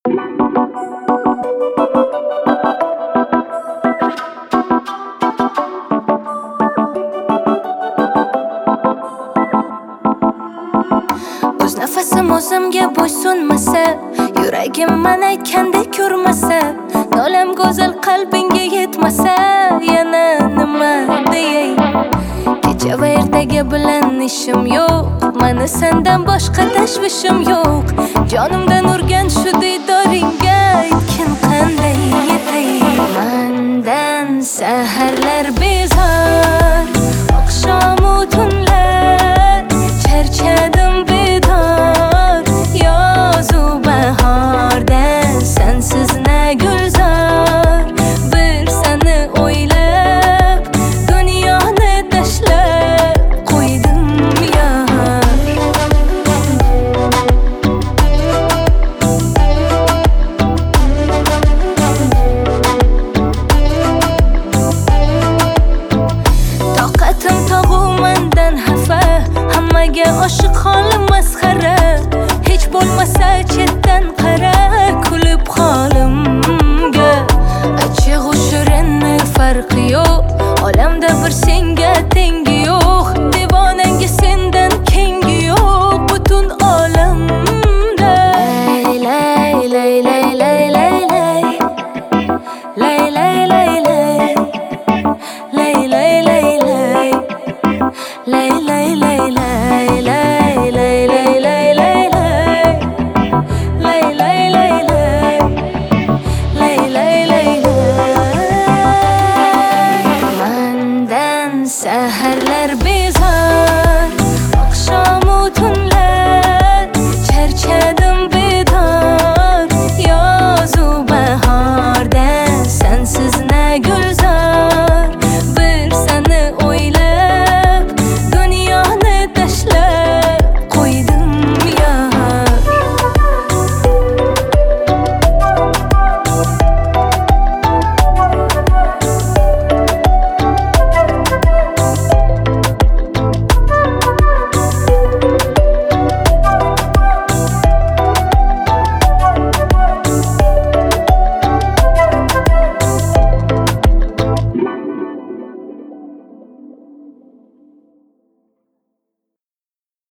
O'z nafasim o'zimga bo'ysunmasa, yuragim men aytgandek ko'rmasa, nolam go'zal qalbingga yetmasa, yana nima deyay? Kecha va ertaga bilan ishim yo'q, meni sendan boshqa tashvishim yo'q. Jonimdan urgan shu diydoringga aytgin qanday yetay? Mendan saharlar bezor, oqshomu tunlar charchadim bedor. Yozu bahorda sensiz na gulzor, bir seni o'ylab dunyoni tashlab qo'ydim yor. Toqatim tog'u mendan xafa, hammaga oshiq holim masxara. Hech bo'lmasa chetdan qara, kulib holimga. Achchig'u shirinni farqi yo'q, olamda bir sen